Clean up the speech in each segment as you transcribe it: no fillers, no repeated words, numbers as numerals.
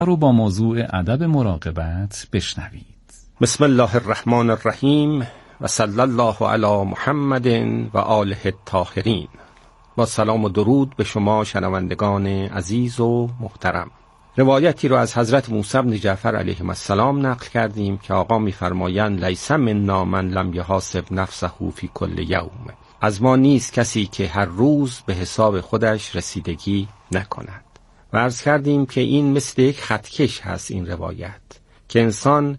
رو با موضوع ادب مراقبت بشنوید. بسم الله الرحمن الرحیم و صلی الله علی محمد و آله الطاهرین. با سلام و درود به شما شنوندگان عزیز و محترم. روایتی رو از حضرت موسی بن جعفر علیه السلام نقل کردیم که آقا می‌فرمایند لیس منا من لم یحاسب نفسه فی کل یوم. از ما نیست کسی که هر روز به حساب خودش رسیدگی نکند. و عرض کردیم که این مثل یک خطکش هست این روایت، که انسان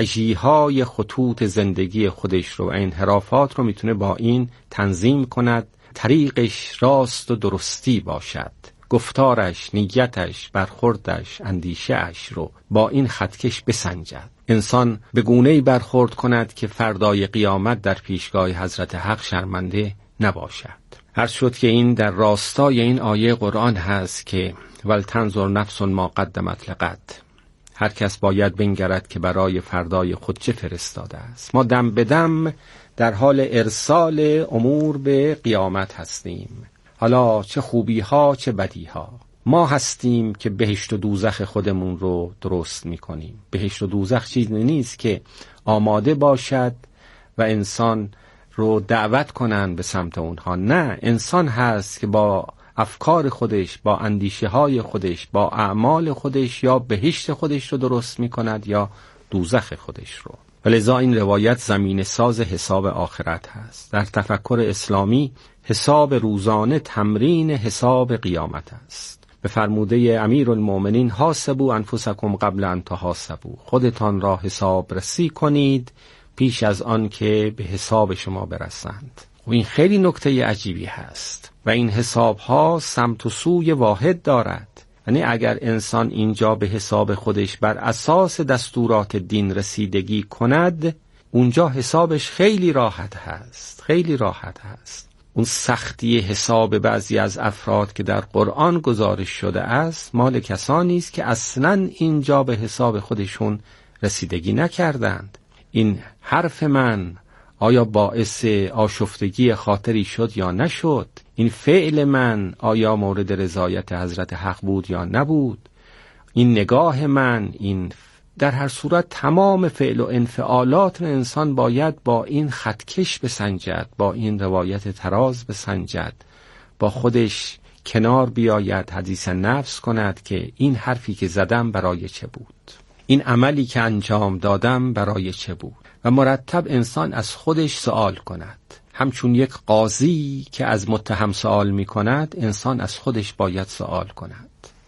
کجیهای خطوط زندگی خودش رو و انحرافات رو میتونه با این تنظیم کند، طریقش راست و درستی باشد، گفتارش، نیتش، برخوردش، اندیشه‌اش رو با این خطکش بسنجد. انسان به گونه‌ای برخورد کند که فردای قیامت در پیشگاه حضرت حق شرمنده نباشد. عرض شد که این در راستای این آیه قرآن هست که ولتنظر نفس ما قدمت لغد. هر کس باید بنگرد که برای فردای خود چه فرستاده است. ما دم به دم در حال ارسال امور به قیامت هستیم، حالا چه خوبی ها چه بدی ها. ما هستیم که بهشت و دوزخ خودمون رو درست میکنیم. بهشت و دوزخ چیزی نیست که آماده باشد و انسان رو دعوت کنن به سمت اونها. نه، انسان هست که با افکار خودش، با اندیشه های خودش، با اعمال خودش یا بهشت خودش رو درست می کند یا دوزخ خودش رو. ولذا این روایت زمین ساز حساب آخرت هست. در تفکر اسلامی حساب روزانه تمرین حساب قیامت است. به فرموده امیرالمؤمنین حاسبوا انفسکم قبل ان تحاسبوا. خودتان را حساب رسی کنید پیش از آن که به حساب شما برسند. و این خیلی نکته عجیبی هست و این حساب ها سمت و سوی واحد دارد. یعنی اگر انسان اینجا به حساب خودش بر اساس دستورات دین رسیدگی کند، اونجا حسابش خیلی راحت هست، خیلی راحت هست. اون سختی حساب بعضی از افراد که در قرآن گزارش شده است مال کسانی است که اصلاً اینجا به حساب خودشون رسیدگی نکردند. این حرف من آیا باعث آشفتگی خاطری شد یا نشد؟ این فعل من آیا مورد رضایت حضرت حق بود یا نبود؟ این نگاه من، این در هر صورت تمام فعل و انفعالات انسان باید با این خطکش بسنجد، با این روایت تراز بسنجد، با خودش کنار بیاید، حدیث نفس کند که این حرفی که زدم برای چه بود؟ این عملی که انجام دادم برای چه بود؟ و مرتب انسان از خودش سوال کند. همچون یک قاضی که از متهم سوال می کند، انسان از خودش باید سوال کند.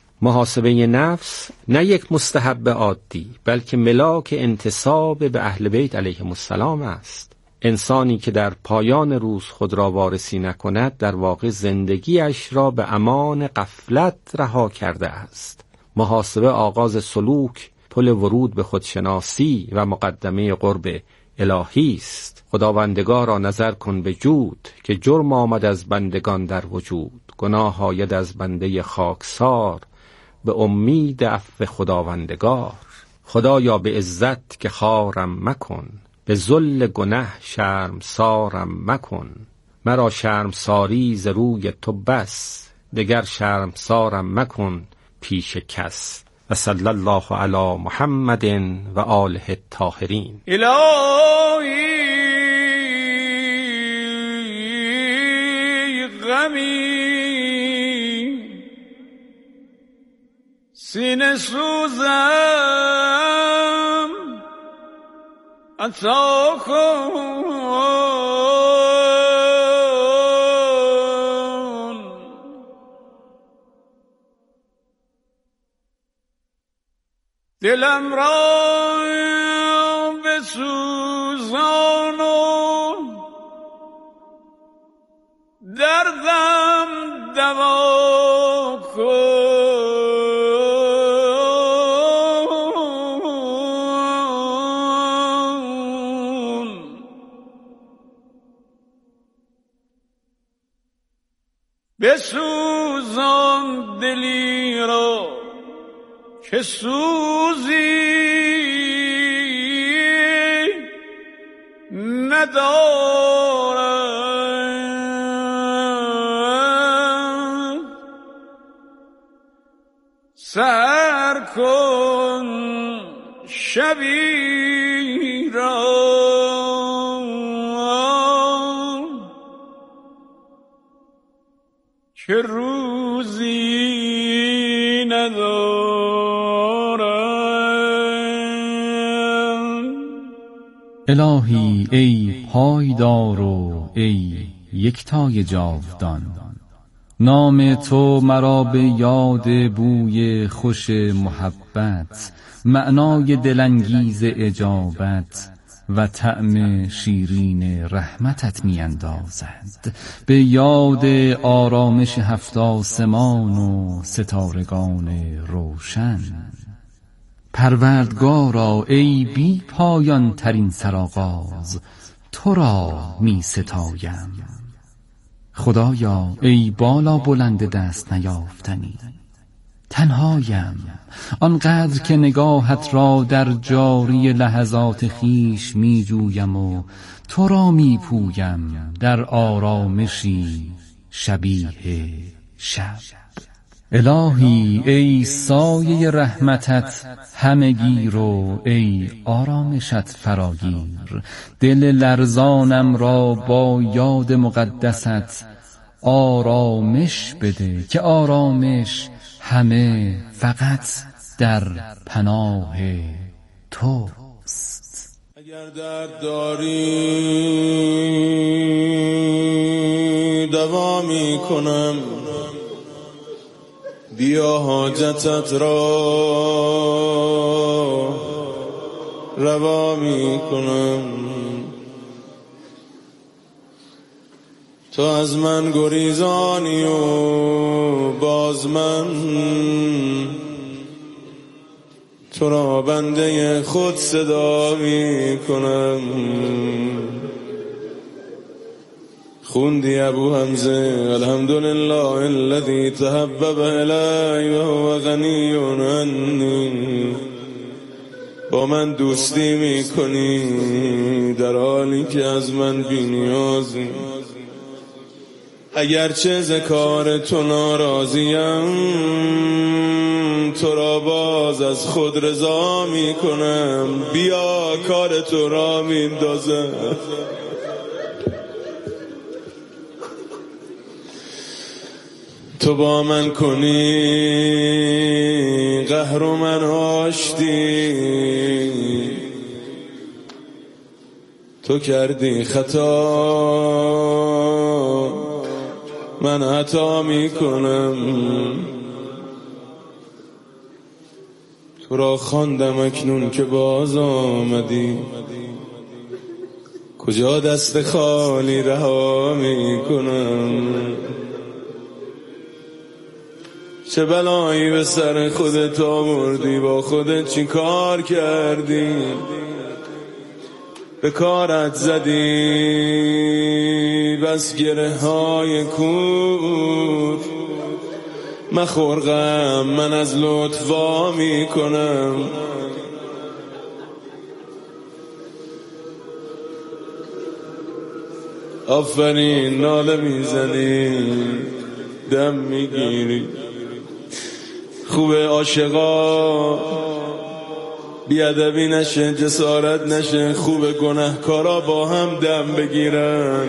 محاسبه نفس نه یک مستحب عادی، بلکه ملاک انتساب به اهل بیت علیهم السلام است. انسانی که در پایان روز خود را وارسی نکند، در واقع زندگیش را به امان غفلت رها کرده است. محاسبه آغاز سلوک، پل ورود به خودشناسی و مقدمه قرب الهی است. خداوندگارا نظر کن به جود، که جرم آمد از بندگان در وجود. گناه آید از بنده خاکسار، به امید عفو خداوندگار. خدایا به عزت که خارم مکن، به ذل گنه شرمسارم مکن. مرا شرمساری ز روی تو بس، دگر شرمسارم مکن پیش کس. و صلی الله علی محمد و آله الطاهرین. الهی غمی سینه سوزم عطا کن. دلم را بسوزان و دردم دوا کن. بسوزان دلی را که سوزی ندارد. سر کن کن شبی را که روزی ندارم. الهی ای پایدار و ای یکتای جاودان، نام تو مرا به یاد بوی خوش محبت، معنای دلانگیز اجابت و طعم شیرین رحمتت می اندازد، به یاد آرامش هفت آسمان و ستارگان روشن. پروردگارا ای بی پایان ترین سرآغاز، تو را می ستایم. خدایا ای بالا بلند دست نیافتنی، تنهایم آنقدر که نگاهت را در جاری لحظات خیش می جویم و تو را می پویم در آرامشی شبیه شب. الهی ای سایه رحمتت همگیر و ای آرامشت فراگیر، دل لرزانم را با یاد مقدست آرامش بده که آرامش همه فقط در پناه توست. اگر درد داری دوا می کنم، بیا حاجتت را روا می کنم. تو از من گریزانی و باز من تو را بنده خود صدا می کنم. خوندی ابو حمزه الحمدلله الذی تحبب الی و هو غنی عنی، با من دوستی می کنی در حالی که از من بی نیازی. اگرچه ز کار تو ناراضیم، تو را باز از خود رضا می کنم. بیا کار تو را می اندازم. تو با من کنی قهر و من آشتی، تو کردی خطا من عطا می کنم. تو را خواندم اکنون که باز آمدی، کجا دست خالی رها می کنم. چه بلایی به سر خودت آوردی، با خودت چی کار کردی؟ به کارت زدی بس گره های کور. مخور غم من از لطف وا می کنم. آفرین ناله میزنی دم میگیری. خوبه عاشقا بیادبی نشه، جسارت نشه، خوبه گناهکارا با هم دم بگیرن.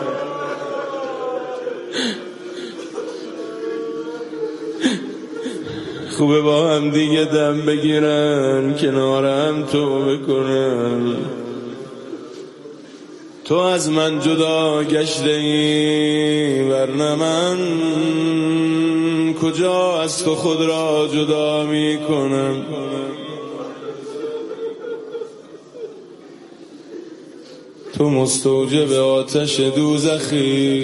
خوبه با هم دیگه دم بگیرن، کنار هم توبه کنن. تو از من جدا گشته ای ورنه من کجا از تو خود را جدا می کنم. تو مستوجب آتش دوزخی،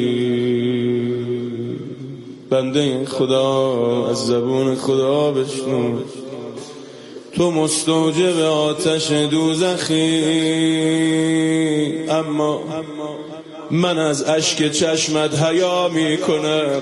بنده این خدا از زبون خدا بشنو. تو مستوجب آتش دوزخی، اما من از اشک چشمت حیا می کنم.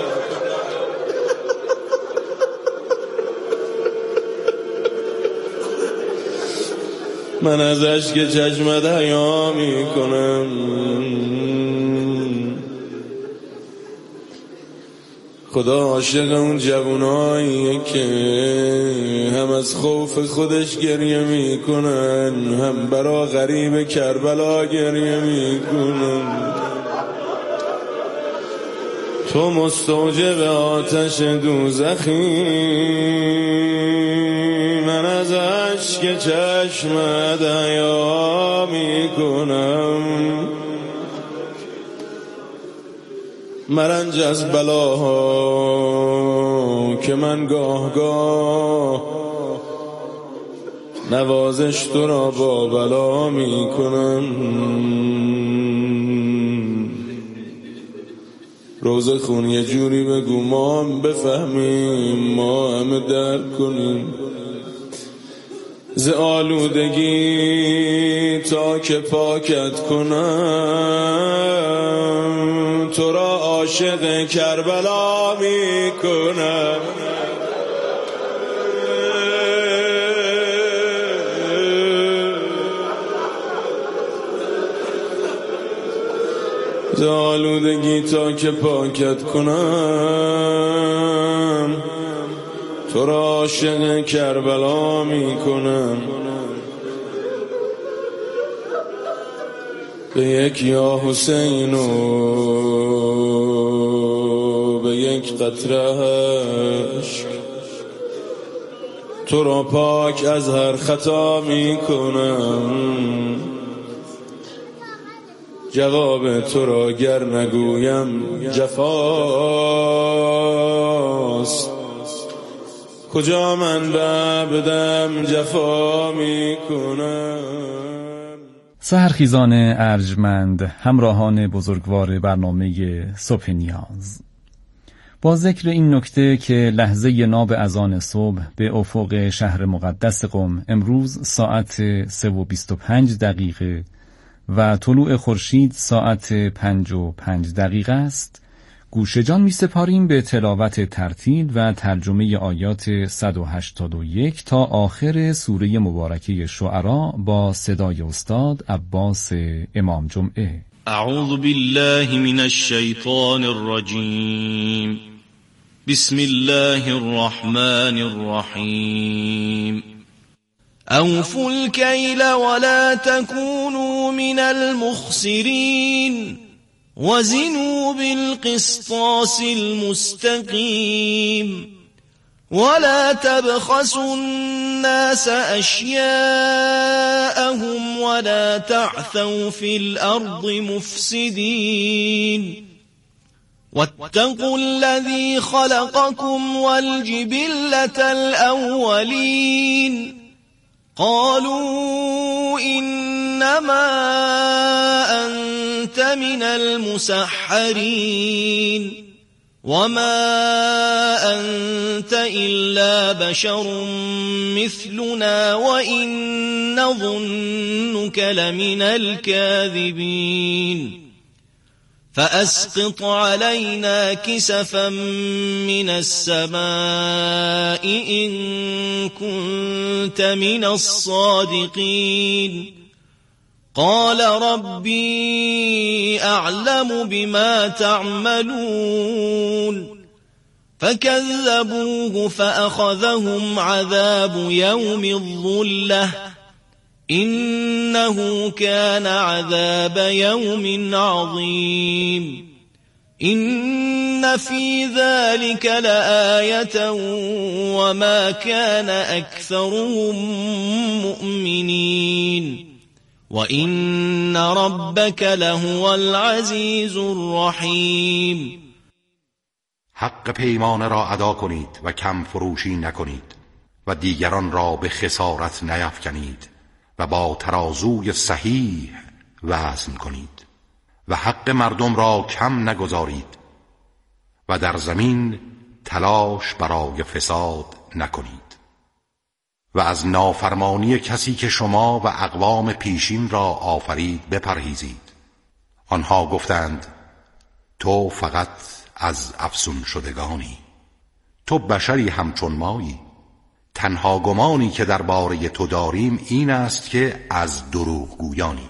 من از اشک چشمت حیا می کنم. خدا عاشق اون جوانایی که هم از خوف خودش گریه میکنن، هم برا غریب کربلا گریه میکنن. تو مستوجب آتش دوزخی، من از اشک چشمت حیا میکنم. مرنج از بلاها که من گاه گاه نوازش تو را با بلا میکنم. روز خون یه جوری بگو ما هم بفهمیم، ما همه درک کنیم. ز آلودگی تا که پاکت کنم، تو را عاشق کربلا میکنم. ز آلودگی تا که پاکت کنم، تو را عاشق کربلا میکنم. به یک یا حسین و به یک قطره اشک، تو را پاک از هر خطا میکنم. جواب تو را گر نگویم جفاست، کجا من بدم جفا میکنم. سحرخیزان ارجمند، همراهان بزرگوار برنامه صبح نیاز، با ذکر این نکته که لحظه ناب اذان صبح به افق شهر مقدس قم امروز ساعت 3:25 و طلوع خورشید ساعت 5:05 است، گوش جان می سپاریم به تلاوت ترتیل و ترجمه آیات 181 تا آخر سوره مبارکه شعرا با صدای استاد عباس امام جمعه. اعوذ بالله من الشیطان الرجیم. بسم الله الرحمن الرحیم. اوفوا الكيل ولا تكونوا من المخسرين وزنوا بالقسطاس المستقيم ولا تبخسوا الناس أشياءهم ولا تعثوا في الأرض مفسدين واتقوا الذي خلقكم والجبلة الأولين قالوا إنما أنت من المسحرين وما أنت إلا بشر مثلنا وإن نظنك لمن الكاذبين فأسقط علينا كسفا من السماء إن كنت من الصادقين قال ربي أعلم بما تعملون فكذبوه فأخذهم عذاب يوم الظلة إنه كان عذاب يوم عظيم إن في ذلك لآية وما كان أكثرهم مؤمنين وإن ربك لهو العزيز الرحيم. حق پیمانه را ادا کنید و کم فروشی نکنید و دیگران را به خسارت نیفکنید و با ترازوی صحیح وزن کنید و حق مردم را کم نگذارید و در زمین تلاش برای فساد نکنید و از نافرمانی کسی که شما و اقوام پیشین را آفرید بپرهیزید. آنها گفتند تو فقط از افسون شدگانی، تو بشری همچون مایی، تنها گمانی که درباره تو داریم این است که از دروغ گویانی.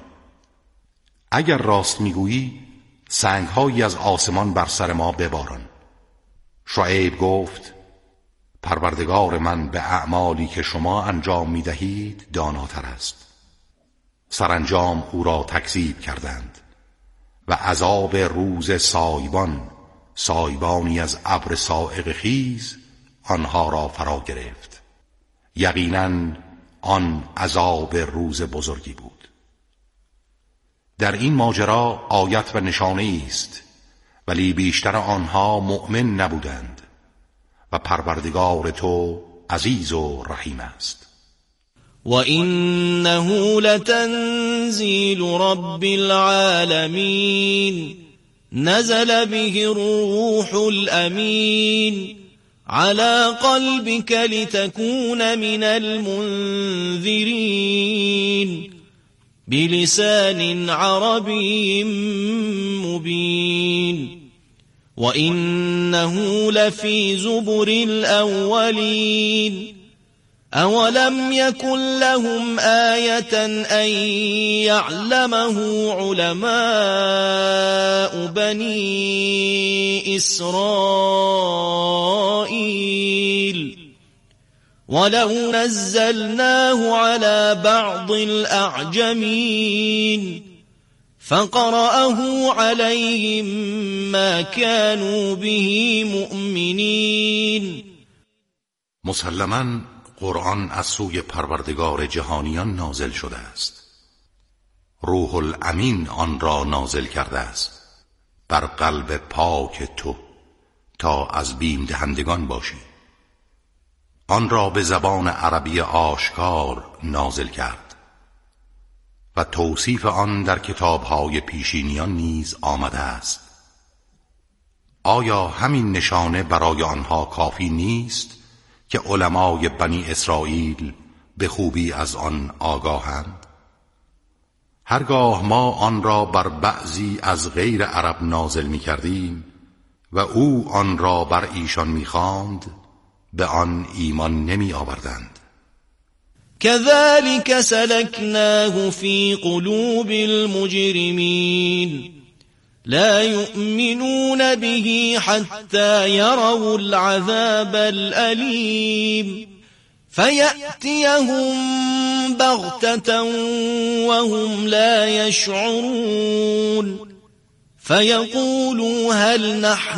اگر راست میگویی سنگهایی از آسمان بر سر ما بباران شعیب گفت پروردگار من به اعمالی که شما انجام می دهید داناتر است. سرانجام او را تکذیب کردند و عذاب روز سایبانی از ابر صاعقه خیز آنها را فرا گرفت. یقیناً آن عذاب روز بزرگی بود. در این ماجرا آیت و نشانه است، ولی بیشتر آنها مؤمن نبودند و پروردگار تو عزیز و رحیم است. وَإِنَّهُ لَتَنزِيلُ رَبِّ الْعَالَمِينَ نَزَلَ بِهِ الرُّوحُ الْأَمِينُ عَلَى قَلْبِكَ لِتَكُونَ مِنَ الْمُنذِرِينَ بِلِسَانٍ عَرَبِيٍّ مُبِينٍ وَإِنَّهُ لَفِي زُبُرِ الْأَوَّلِينَ أَوَلَمْ يَكُنْ لَهُمْ آيَةً أَنْ يَعْلَمَهُ عُلَمَاءُ بَنِي إِسْرَائِيلَ وَلَوْ نَزَّلْنَاهُ عَلَى بَعْضِ الْأَعْجَمِينَ فَقَرَأَهُ عَلَيْهِمْ مَا كَانُوا بِهِ مُؤْمِنِينَ. مسلماً قرآن از سوی پروردگار جهانیان نازل شده است. روح الامین آن را نازل کرده است بر قلب پاک تو تا از بیم دهندگان باشی. آن را به زبان عربی آشکار نازل کرد و توصیف آن در کتاب‌های پیشینیان نیز آمده است. آیا همین نشانه برای آنها کافی نیست که علمای بنی اسرائیل به خوبی از آن آگاهند؟ هرگاه ما آن را بر بعضی از غیر عرب نازل می کردیم و او آن را بر ایشان می خواند، به آن ایمان نمی آوردند. كذلك سلكناه في قلوب المجرمين لا يؤمنون به حتى يروا العذاب الأليم فيأتيهم بغتة وهم لا يشعرون فيقولوا هل نحن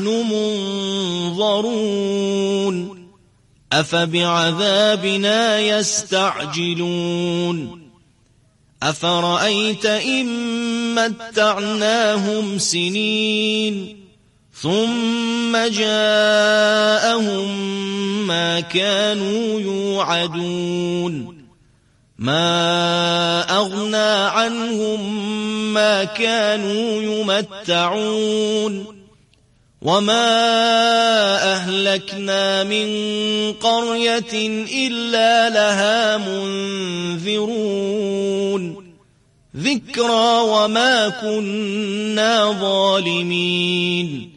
منظرون أفبعذابنا يستعجلون أفرأيت إن متعناهم سنين ثم جاءهم ما كانوا يوعدون ما أغنى عنهم ما كانوا يمتعون وما أهلكنا من قرية إلا لها منذرون ذكرى وما كنا ظالمين.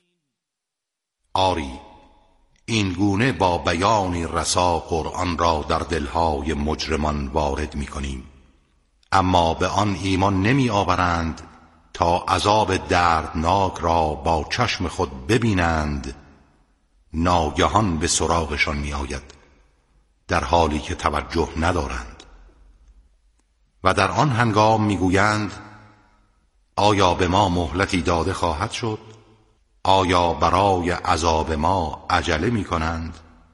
آری این گونه با بیانی رسا قرآن را در دلهای مجرمان وارد می کنیم، اما به آن ایمان نمی آورند تا عذاب دردناک را با چشم خود ببینند. ناگهان به سراغشان می آید در حالی که توجه ندارند و در آن هنگام می گویند آیا به ما مهلتی داده خواهد شد؟ آیا برای عذاب ما عجله می کنند؟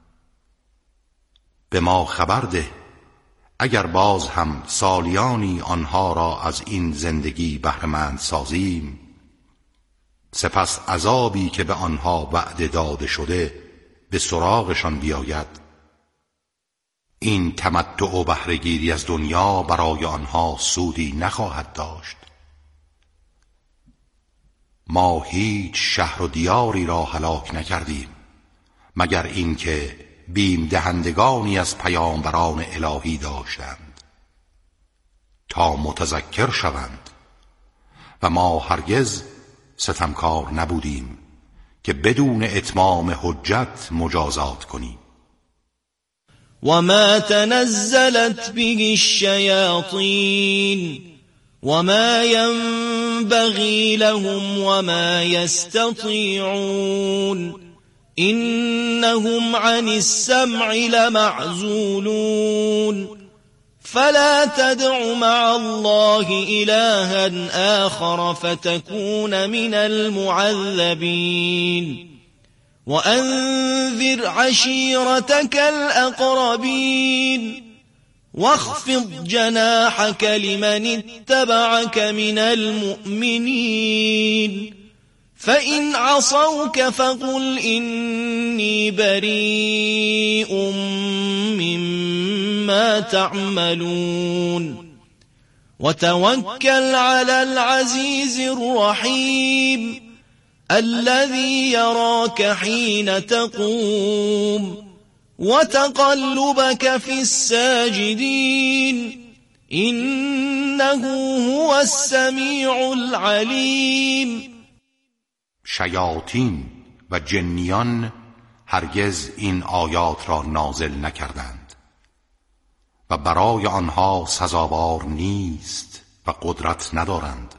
به ما خبر ده اگر باز هم سالیانی آنها را از این زندگی بهره‌مند سازیم، سپس عذابی که به آنها وعده داده شده به سراغشان بیاید، این تمتع و بهره‌گیری از دنیا برای آنها سودی نخواهد داشت. ما هیچ شهر و دیاری را هلاک نکردیم مگر اینکه بیم دهندگانی از پیامبران الهی داشتند تا متذکر شوند و ما هرگز ستمکار نبودیم که بدون اتمام حجت مجازات کنیم. وما تنزلت به الشياطين وما ينبغي لهم وما يستطيعون إنهم عن السمع لمعزولون فلا تدع مع الله إلها آخر فتكون من المعذبين وأنذر عشيرتك الأقربين واخفض جناحك لمن اتبعك من المؤمنين فإن عصوك فقل إني بريء مما تعملون وتوكل على العزيز الرحيم الذي يراك حين تقوم وتقلبك في الساجدين إنه هو السميع العليم. شیاطین و جنیان هرگز این آیات را نازل نکردند و برای آنها سزاوار نیست و قدرت ندارند.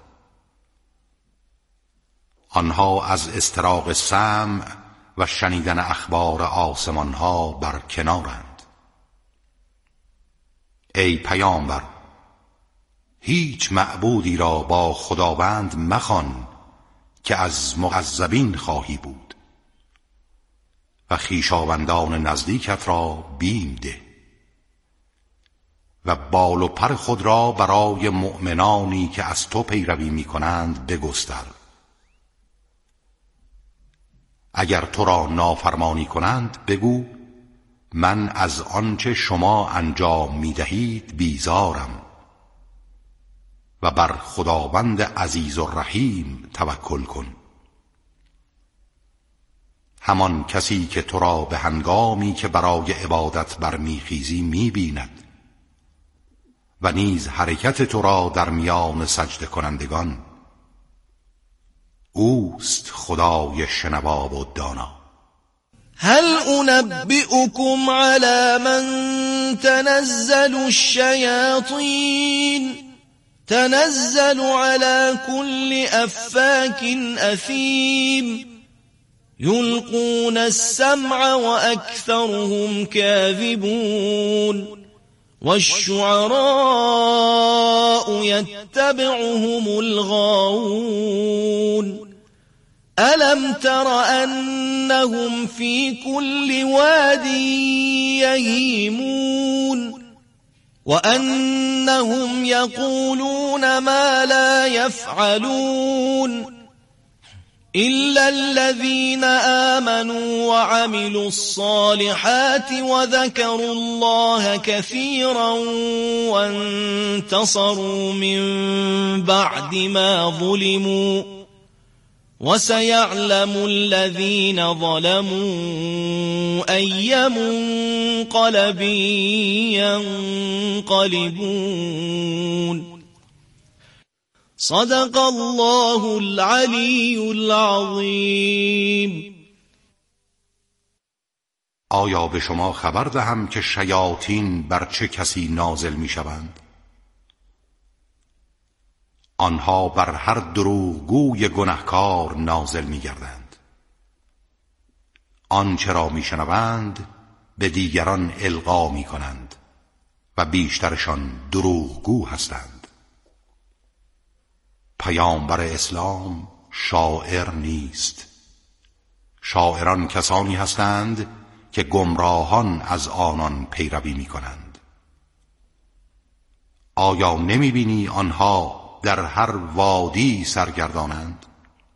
آنها از استراق سمع و شنیدن اخبار آسمانها بر کنارند. ای پیامبر، هیچ معبودی را با خداوند مخوان که از معذبین خواهی بود و خویشاوندان نزدیکت را بیم ده و بال و پر خود را برای مؤمنانی که از تو پیروی می کنند بگستر. اگر تو را نافرمانی کنند بگو من از آنچه شما انجام می دهید بیزارم و بر خداوند عزیز و رحیم توکل کن. همان کسی که تو را به هنگامی که برای عبادت برمیخیزی می‌بیند و نیز حرکت تو را در میان سجده کنندگان، اوست خدای شنوا و دانا. هل انبئكم على من تنزل الشياطين تنزل على كل أفاك أثيم يلقون السمع وأكثرهم كاذبون والشعراء يتبعهم الغاوون ألم تر أنهم في كل واد يهيمون وأنهم يقولون ما لا يفعلون إلا الذين آمنوا وعملوا الصالحات وذكروا الله كثيرا وانتصروا من بعد ما ظلموا وسيعلم الذين ظلموا أي منقلب ينقلبون. صدق الله العلی العظیم. آیا به شما خبر دهم که شیاطین بر چه کسی نازل می شوند؟ آنها بر هر دروغگوی گنهکار نازل می گردند. آنچه را می شنوند به دیگران القا می کنند و بیشترشان دروغگو هستند. پیامبر اسلام شاعر نیست. شاعران کسانی هستند که گمراهان از آنان پیروی می کنند. آیا نمی بینی آنها در هر وادی سرگردانند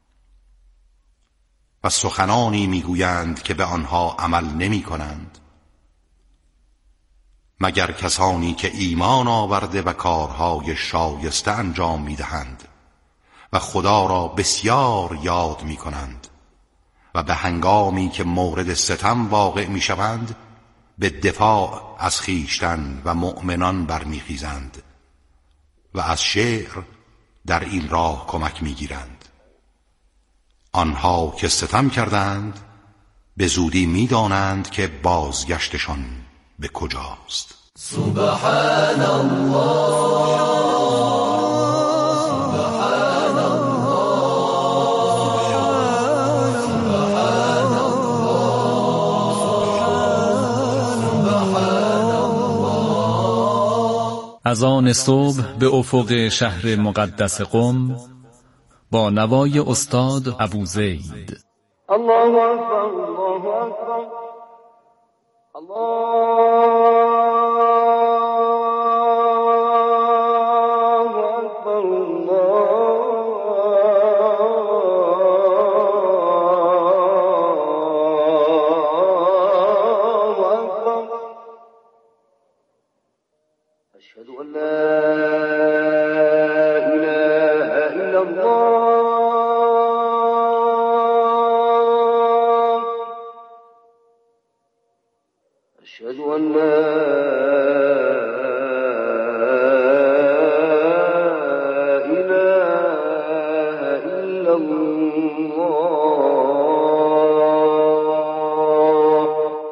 و سخنانی می گویند که به آنها عمل نمی کنند؟ مگر کسانی که ایمان آورده و کارهای شایسته انجام می دهند و خدا را بسیار یاد می کنند و به هنگامی که مورد ستم واقع می شوند به دفاع از خویشتن و مؤمنان برمیخیزند و از شعر در این راه کمک می گیرند. آنها که ستم کردند به زودی می دانند که بازگشتشان به کجاست. سبحان الله سبحان الله اذان صبح به افق شهر مقدس قم با نوای استاد ابوزید. الله اکبر، الله اکبر، الله اکبر، الله اکبر. اشهد ان لا اله الا الله، اشهد ان لا اله الا الله،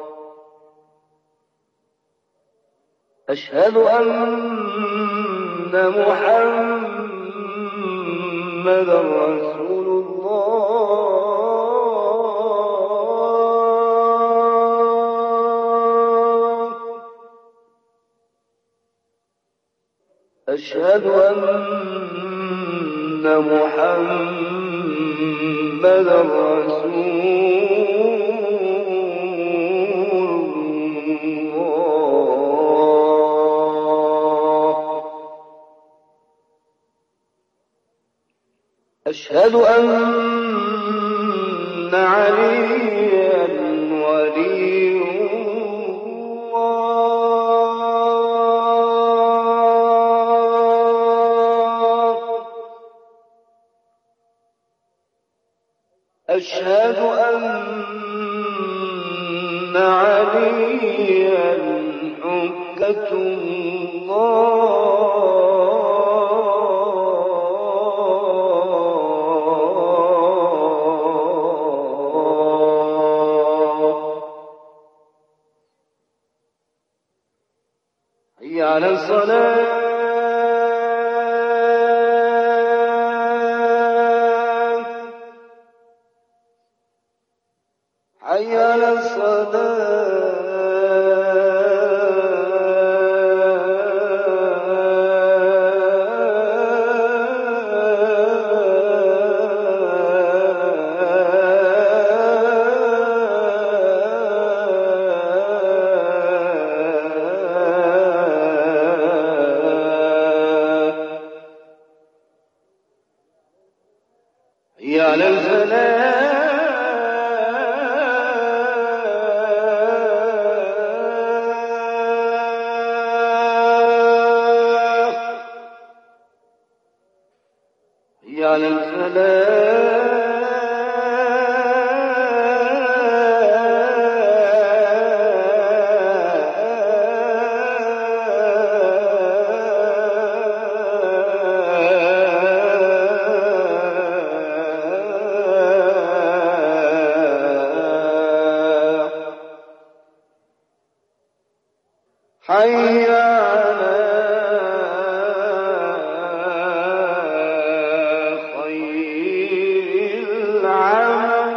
اشهد ان محمد رسول الله، أشهد أن محمد رسول الله، أشهد أن عليا ولي الله، أشهد أن عليا حجة الله. حي على الصلاة، حي على الصلاة، حي على الفلاح، حي على الفلاح، حي على خير العمل،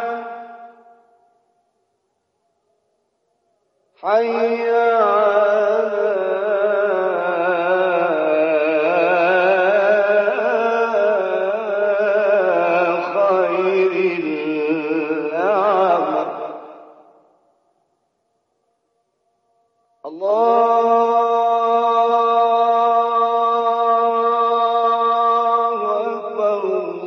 حي على خير العمل. الله أكبر،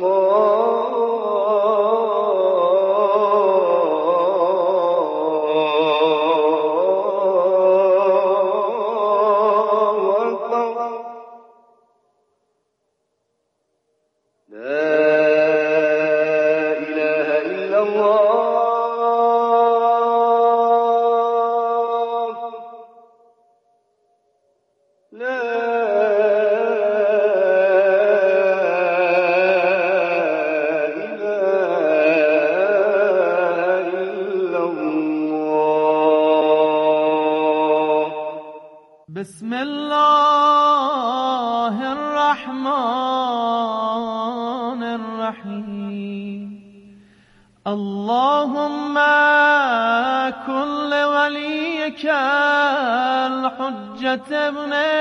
الله أكبر. لا إله إلا الله، لا إله إلا الله. بسم الله الرحمن الرحيم. اللهم كن لوليك الحجة ابن